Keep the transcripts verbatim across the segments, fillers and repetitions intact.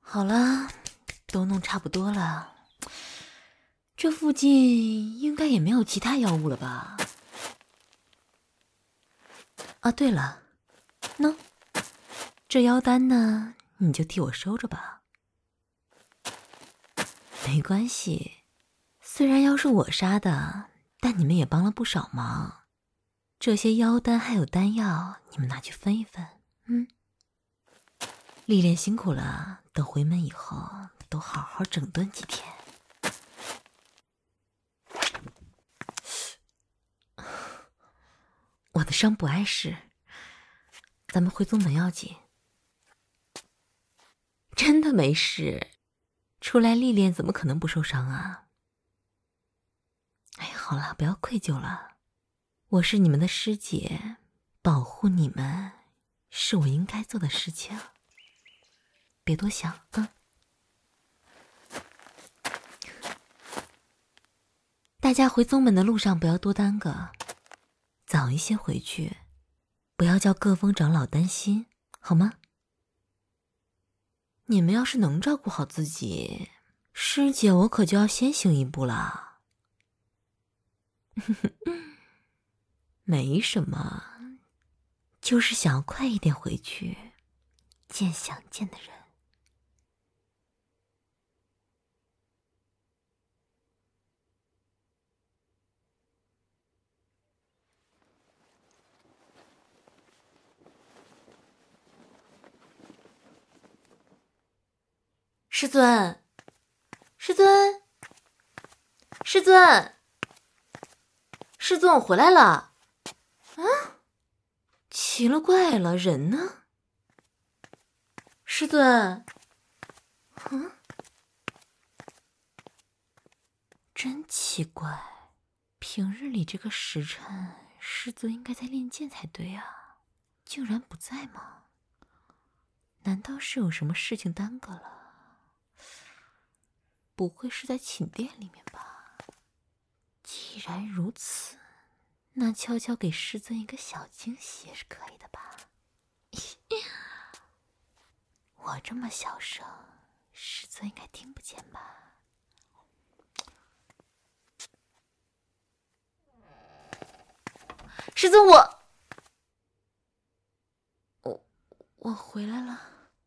好了，都弄差不多了，这附近应该也没有其他妖物了吧？啊，对了，喏，这妖丹呢，你就替我收着吧。没关系，虽然妖是我杀的，但你们也帮了不少忙。这些妖丹还有丹药，你们拿去分一分。嗯，历练辛苦了，等回门以后都好好整顿几天。我的伤不碍事，咱们回宗门要紧。真的没事，出来历练怎么可能不受伤啊？哎，好了，不要愧疚了，我是你们的师姐，保护你们是我应该做的事情，别多想啊。大家回宗门的路上不要多耽搁，早一些回去，不要叫各峰长老担心，好吗？你们要是能照顾好自己，师姐我可就要先行一步了。没什么，就是想要快一点回去，见想见的人。师尊，师尊，师尊，师尊，我回来了。啊，奇了怪了，人呢？师尊，嗯，真奇怪，平日里这个时辰，师尊应该在练剑才对啊，竟然不在吗？难道是有什么事情耽搁了？不会是在寝殿里面吧？既然如此，那悄悄给师尊一个小惊喜也是可以的吧？我这么小声，师尊应该听不见吧？师尊，我我我回来了。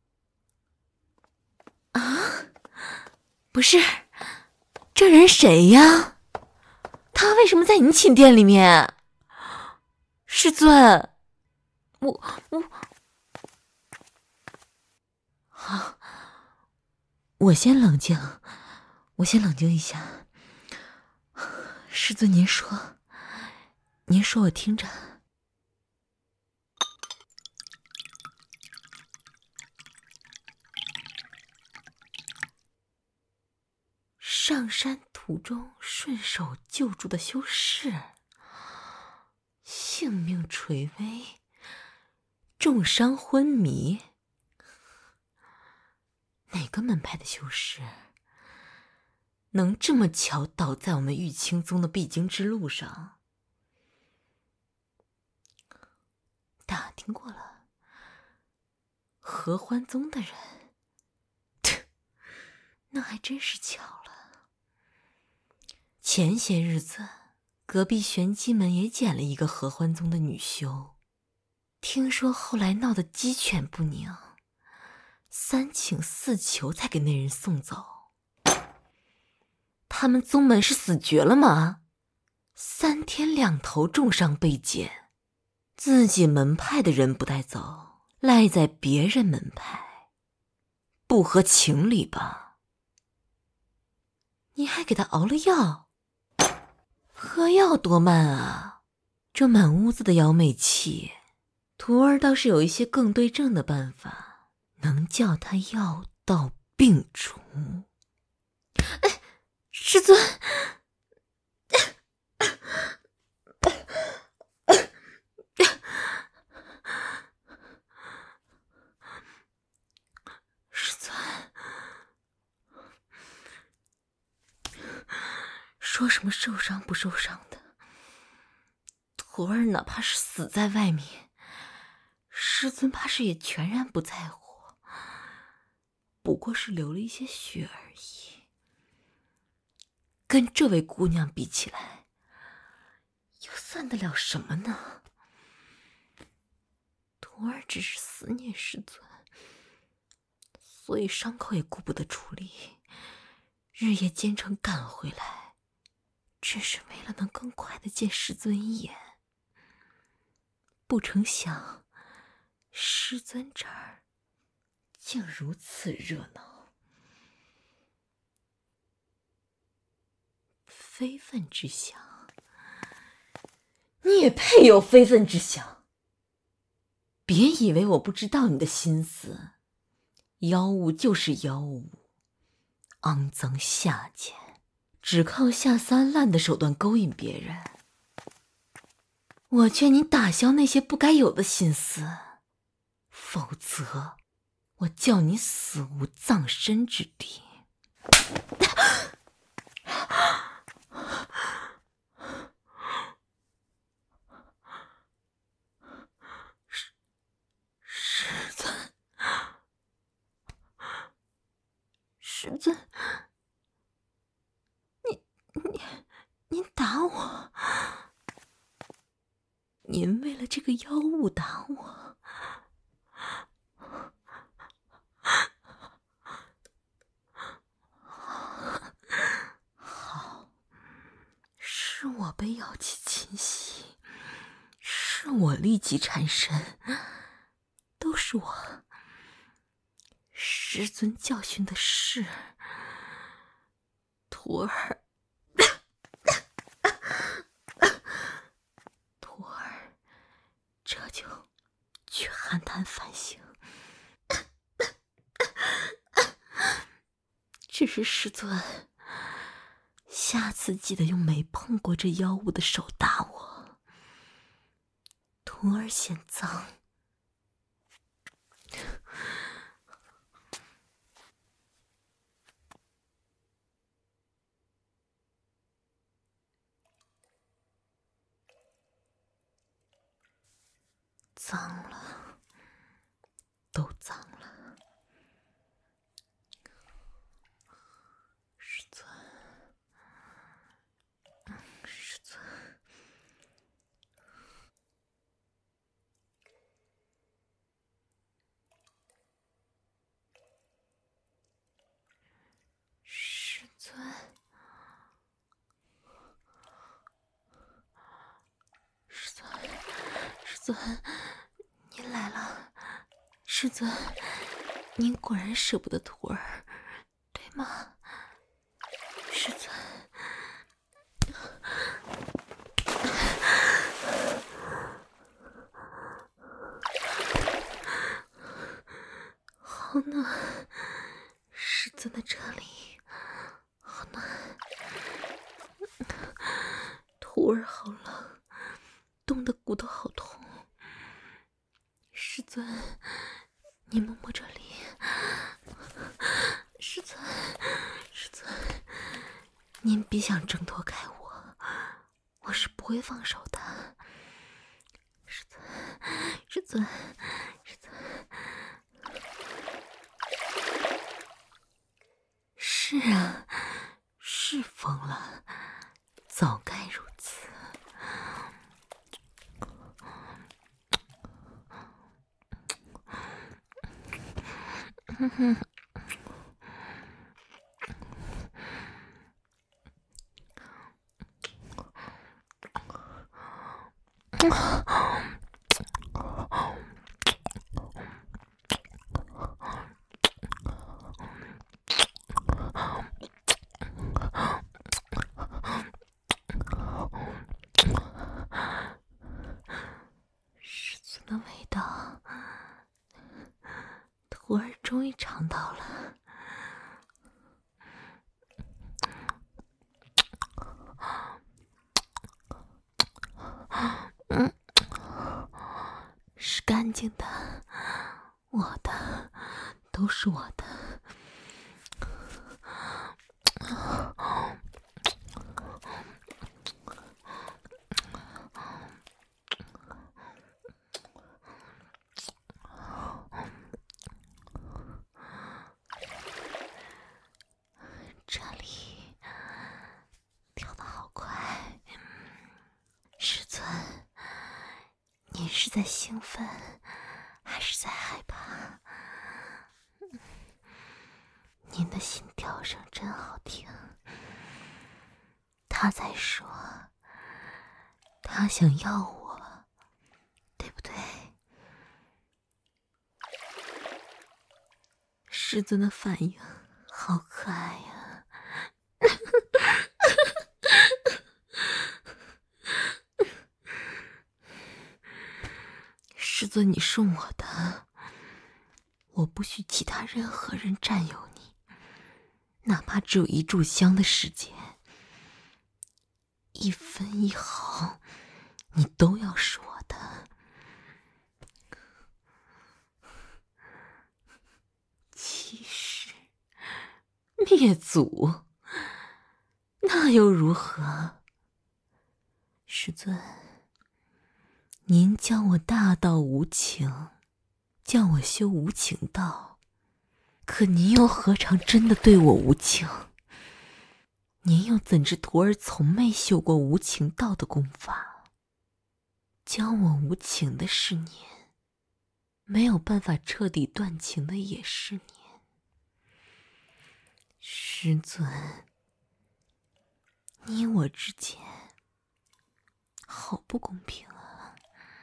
啊，不是，这人谁呀？他为什么在你寝殿里面？师尊，我我好，我先冷静，我先冷静一下。师尊，您说，您说，我听着。上山途中顺手救助的修士，性命垂危，重伤昏迷。哪个门派的修士能这么巧倒在我们玉清宗的必经之路上？打听过了，合欢宗的人，那还真是巧了。前些日子，隔壁玄机门也捡了一个合欢宗的女修，听说后来闹得鸡犬不宁，三请四求才给那人送走。他们宗门是死绝了吗？三天两头重伤被捡，自己门派的人不带走，赖在别人门派，不合情理吧？你还给他熬了药？喝药多慢啊！这满屋子的妖媚气，徒儿倒是有一些更对症的办法，能叫他药到病除。哎，师尊，师尊，说什么受伤不受伤的，徒儿哪怕是死在外面，师尊怕是也全然不在乎。 不过是流了一些血而已，跟这位姑娘比起来，又算得了什么呢？徒儿只是思念师尊，所以伤口也顾不得处理，日夜兼程赶回来，只是为了能更快地见师尊一眼。不成想，师尊这儿竟如此热闹。非分之想，你也配有非分之想？别以为我不知道你的心思，妖物就是妖物，肮脏下贱，只靠下三滥的手段勾引别人。我劝你打消那些不该有的心思，否则我叫你死无葬身之地。师师尊，师尊，你你您打我？您为了这个妖物打我？好，是我被妖气侵袭，是我立即缠身，都是我。师尊教训的是徒儿，徒儿这就去邯郸反省。只是师尊，下次记得用没碰过这妖物的手打我，徒儿嫌脏。脏了，都脏了。师尊，师尊，师尊，师尊，师尊，您来了。师尊，您果然舍不得徒儿，对吗？师尊，好暖，师尊的这里好暖，徒儿好冷，冻得骨头好痛。师尊，你摸摸这里。师尊，师尊，您别想挣脱开我，我是不会放手的。师尊，师尊，师尊，是啊，是疯了，早该如此。哼哼。师尊的味道，徒儿终于尝到了。嗯，是干净的，我的，都是我的。 是在兴奋，还是在害怕？您的心跳声真好听。他在说，他想要我，对不对？师尊的反应好可爱呀！师尊，你是我的，我不许其他任何人占有你，哪怕只有一炷香的时间，一分一毫，你都要是我的。欺世灭祖，那又如何？师尊，您教我大道无情，叫我修无情道，可您又何尝真的对我无情？您又怎知徒儿从没修过无情道的功法？教我无情的是您，没有办法彻底断情的也是您。师尊，你我之间好不公平啊！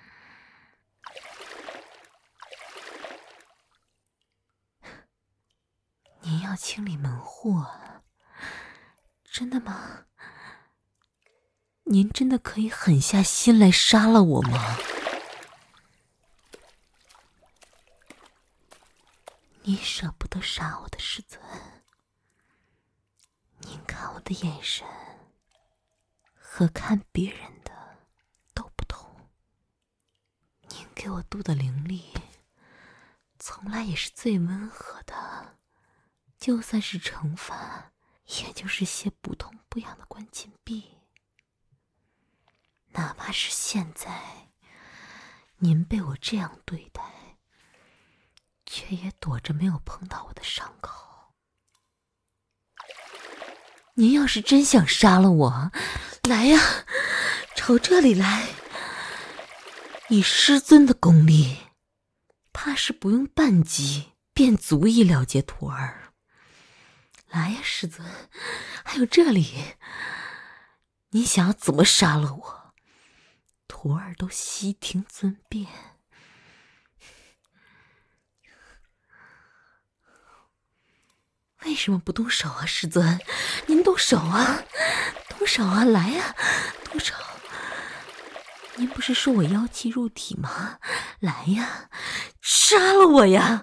您要清理门户啊？真的吗？您真的可以狠下心来杀了我吗？你舍不得杀我的师尊，您看我的眼神和看别人的都不同。您给我渡的灵力从来也是最温和的，就算是惩罚，也就是些不痛不痒的关禁闭。哪怕是现在，您被我这样对待，却也躲着没有碰到我的伤口。您要是真想杀了我，来呀，朝这里来。以师尊的功力，怕是不用半击便足以了结徒儿。来呀，师尊，还有这里，你想要怎么杀了我？徒儿都悉听尊便。为什么不动手啊，师尊？您动手啊，动手啊，来呀，动手！您不是说我妖气入体吗？来呀，杀了我呀！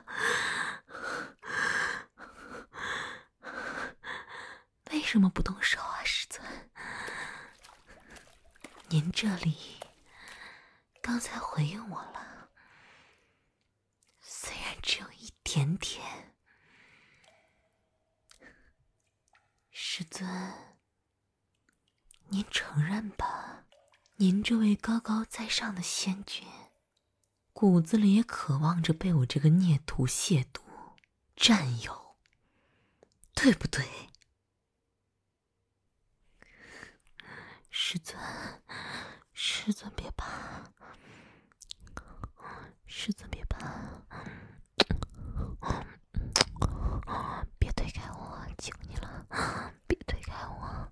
为什么不动手啊，师尊？您这里刚才回应我了，虽然只有一点点。师尊，您承认吧，您这位高高在上的仙君，骨子里也渴望着被我这个孽徒亵渎、占有，对不对？师尊，师尊别怕，师尊别怕，别推开我，求你了，别推开我。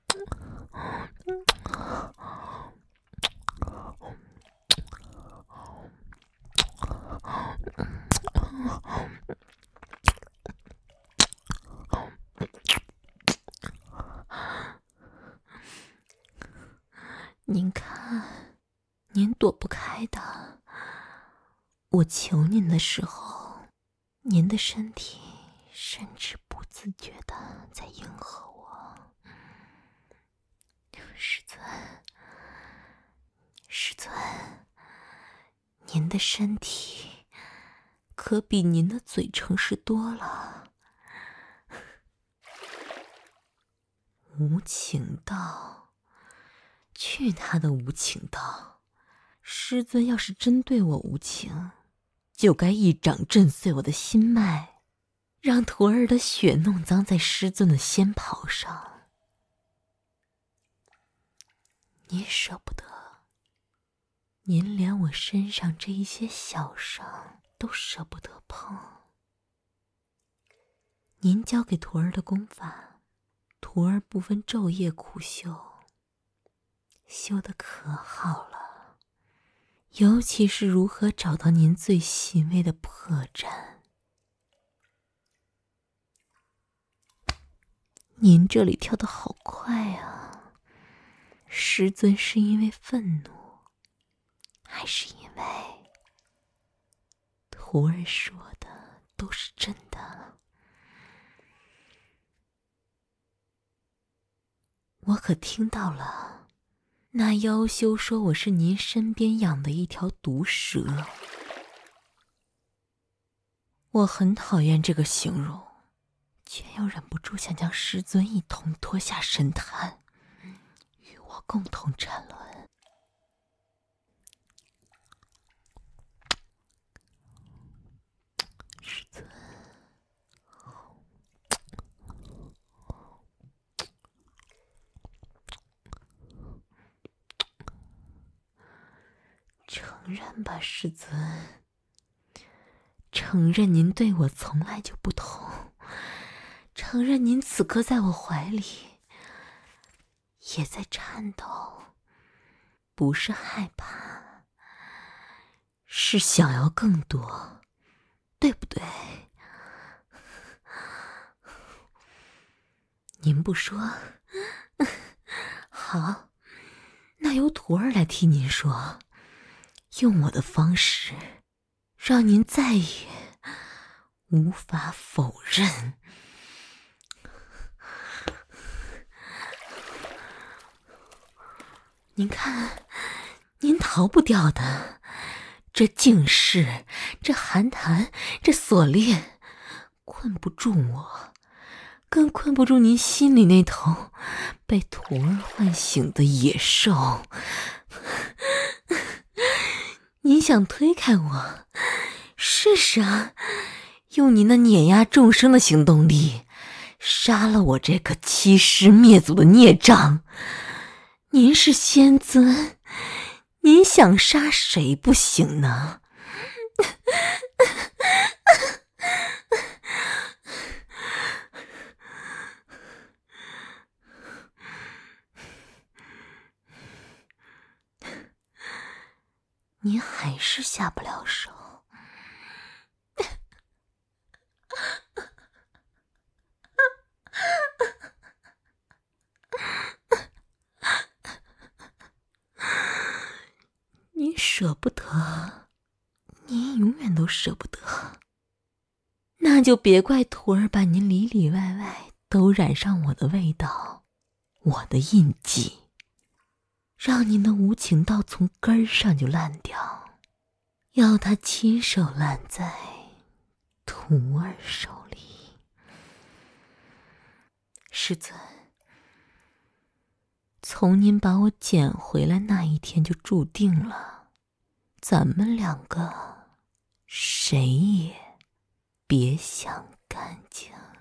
您看，您躲不开的。我求您的时候，您的身体甚至不自觉的在迎合我。师尊，师尊，您的身体可比您的嘴诚实多了。无情道，去他的无情道！师尊要是真对我无情，就该一掌震碎我的心脉，让徒儿的血弄脏在师尊的仙袍上。您舍不得， 您连我身上这一些小伤都舍不得碰。您教给徒儿的功法，徒儿不分昼夜苦修，修得可好了。尤其是如何找到您最细微的破绽。您这里跳得好快啊，师尊是因为愤怒，还是因为徒儿说的都是真的？我可听到了，那妖修说我是您身边养的一条毒蛇。我很讨厌这个形容，却又忍不住想将师尊一同拖下神坛，与我共同沉沦。师尊，承认吧，师尊，承认您对我从来就不同，承认您此刻在我怀里也在颤抖，不是害怕，是想要更多，对不对？您不说，好，那由徒儿来替您说，用我的方式让您再也无法否认。您看，您逃不掉的，这境事，这寒潭，这锁链，困不住我，更困不住您心里那头被徒儿唤醒的野兽。您想推开我，试试啊，用您那碾压众生的行动力，杀了我这个欺师灭祖的孽障。您是仙尊，您想杀谁不行呢？您还是下不了手。您舍不得，您永远都舍不得。那就别怪徒儿把您里里外外都染上我的味道，我的印记，让您的无情道从根儿上就烂掉，要他亲手烂在徒儿手里。师尊，从您把我捡回来那一天就注定了，咱们两个谁也别想干净。